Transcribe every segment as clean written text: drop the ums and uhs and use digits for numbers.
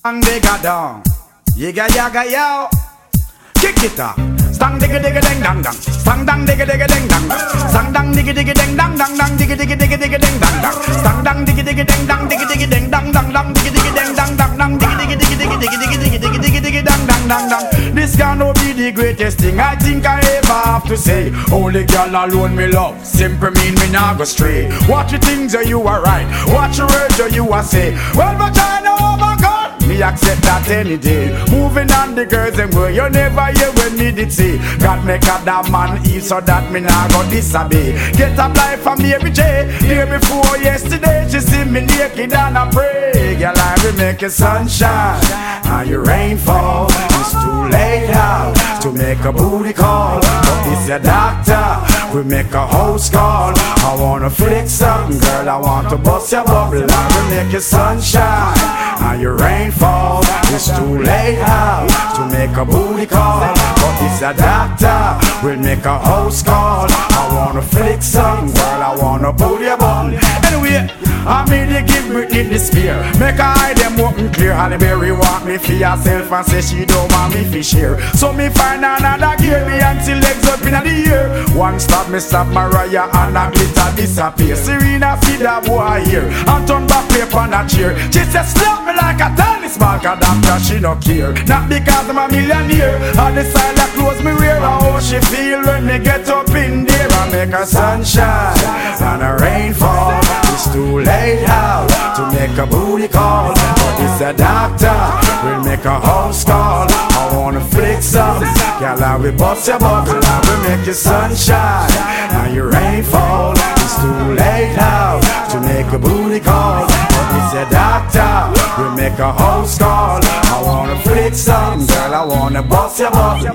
digga dong, yiga yaga yo. Kick it up. Stang digga digga ding dang dang. Stang dang digga digga ding dang dang. Stang dang digga digga ding dang dang dang. Digga digga digga digga ding dang dang. Stang dang digga digga ding dang digga digga ding dang dang dang. Digga digga ding dang dang dang. Digga digga digga digga digga digga digga digga digga digga dang dang dang dang. This gonna be the greatest thing I think I ever have to say. Only girl alone me love. Simple mean me nah go stray. Watch your things or you are right. Watch your words or you are say. Well, but I know my God. Me accept that any day. Moving on the girls and boy, you never hear when me did say God make a that man eat so that me nah go disobey. Get up life from Mary J. Day before yesterday, she see me naked and I pray. Girl, I will make your sunshine and your rainfall. It's too late now to make a booty call, but it's your doctor. We make a house call. I wanna flick something, girl. I want to bust your bubble. I will make your sunshine and your rainfall. It's too late now to make a booty call, but it's a doctor. We'll make a house call. I wanna flick something, girl. I wanna pull your bum. Anyway, I made you give Britney the spear. Make her eye them open clear. Halle Berry want me for herself and say she don't want me for share. So me find another gear, me until legs up in the air. One stop me stop Mariah and a glitter disappear. Serena see that boy here and turn back paper on a chair. She said slap me like a tennis ball, cause doctor she no care. Not because I'm a millionaire, I decide to close me wear. How she feel when me get up in there. I make a sunshine and a rainfall. It's too late now to make a booty call, but it's a doctor. We'll make a house call. I wanna flick some, girl. I will bust your bubble. I will make your sunshine and your rainfall. It's too late now to make a booty call, but it's a doctor. We'll make a house call. I wanna flick some, girl. I wanna bust your bubble.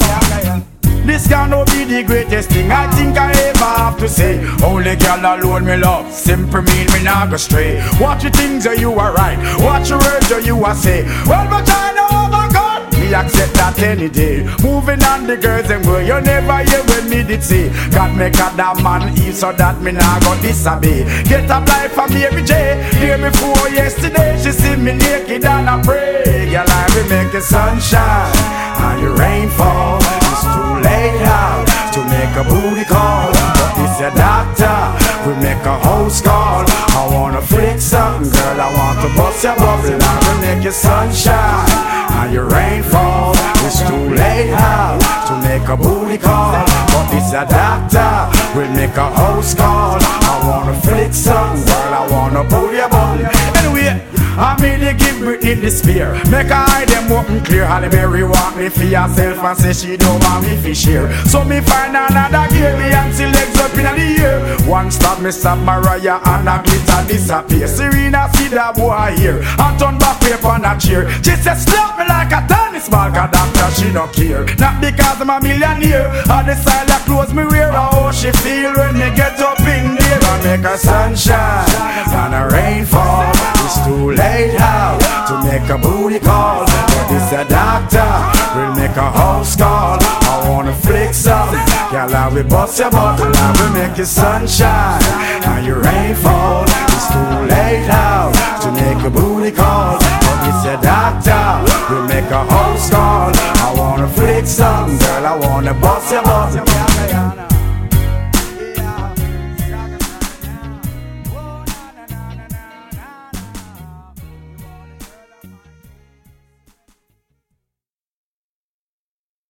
This gonna be the greatest thing I think I ever have to say. Only girl alone me love. Simple mean me nah go stray. Watch your things or you are right. Watch your words or you are say. Well, but I know my God. Me accept that any day. Moving on the girls and boy, you never hear when me did say God make a that man eat so that me nah go disobey. Get up life from Mary J. Day before yesterday, she see me naked and I pray. Girl, I will make the sunshine and your rainfall. It's too late now to make a booty call, but it's a doctor. We make a house call. I wanna flick something, girl. I want to bust your bubble. I will make your sunshine and your rainfall. It's too late now to make a booty call, but it's a doctor. We'll make a house call. I wanna flick something, girl. I wanna pull your bubble. Anyway, I made you give Britney the spear. Make her eye them open clear. Halle Berry want me for herself and say she don't want me for share. So me find another gear, me until legs up in the air. One stop me stop Mariah and a glitter disappear. Serena see that boy here and turn back paper on a chair. She said slap me like a tennis ball, cause doctor she no care. Not because I'm a millionaire, I decide to close me wear. How she feel when me get up in there. I make a sunshine and a rainfall. It's too late now to make a booty call, but it's a doctor. We'll make a house call. I wanna flick some, girl. I will bust your bubble. I will make your sunshine and your rainfall. It's too late now to make a booty call, but it's a doctor. We'll make a house call. I wanna flick some, girl. I wanna bust your bubble.